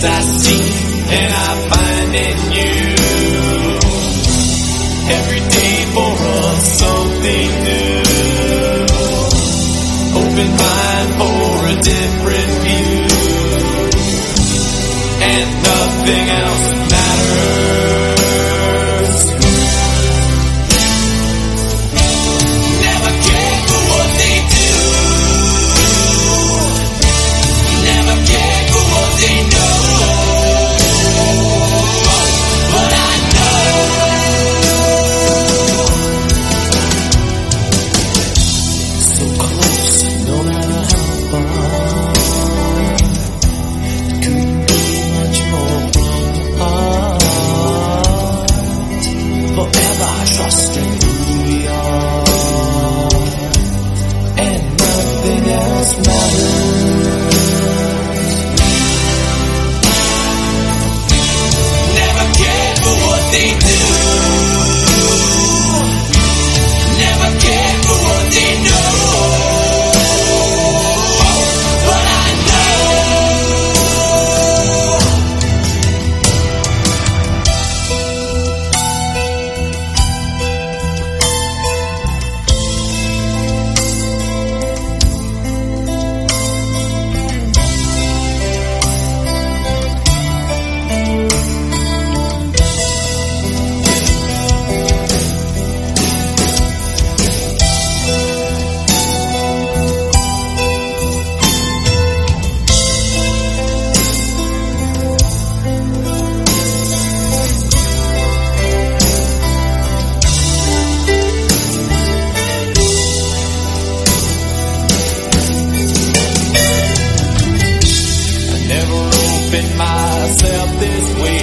I see and I find in you. Every day for us something new. Open mind for a different view. And nothing else matters. Never care for what they do. Never care for what they know. But I know. So close, no matter how far. Couldn't be much more from apart. Forever trusting who we are. And nothing else matters. Never care for what they do. Never care for what they know. But I know. I never opened myself this way